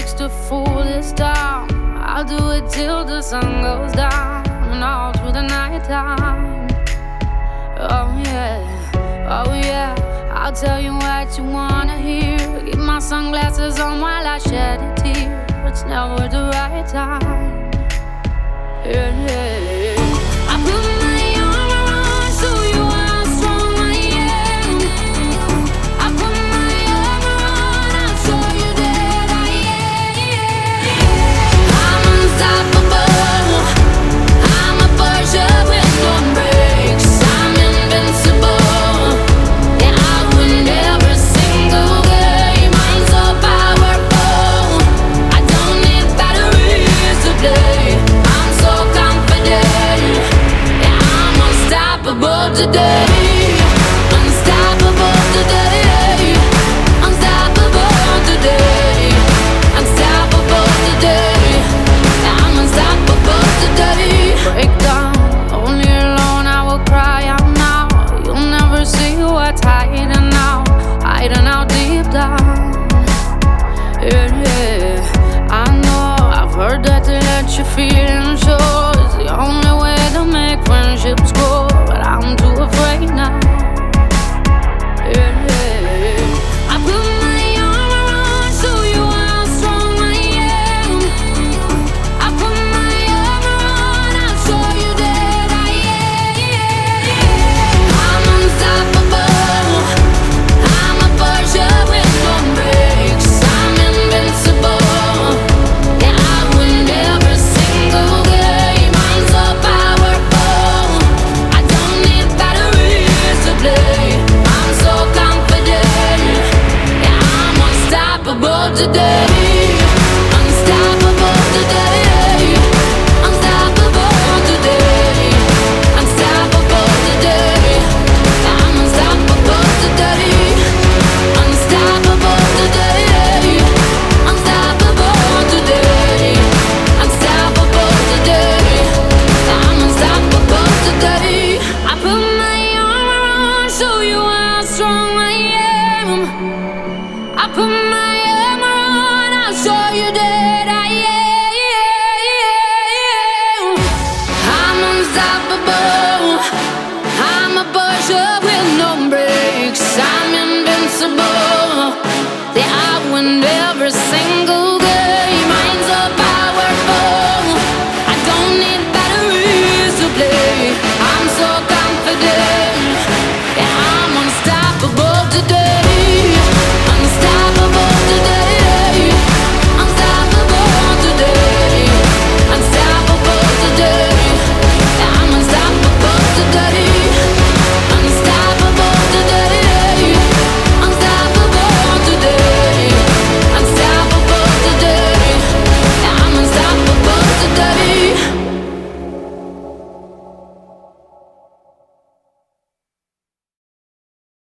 takes to fool this town. I'll do it till the sun goes down and all through the night time. Oh yeah, oh yeah, I'll tell you what you wanna hear. Keep my sunglasses on while I shed a tear. It's never the right time. Yeah, yeah, yeah. I put my armor on so you are strong I am. I put my armor on, I'll show you that I am. I'm unstoppable. I'm a Porsche with no brakes. I'm invincible. Yeah, I win every single game. I'm so powerful. I don't need batteries to play. I'm so confident. Yeah, I'm unstoppable today.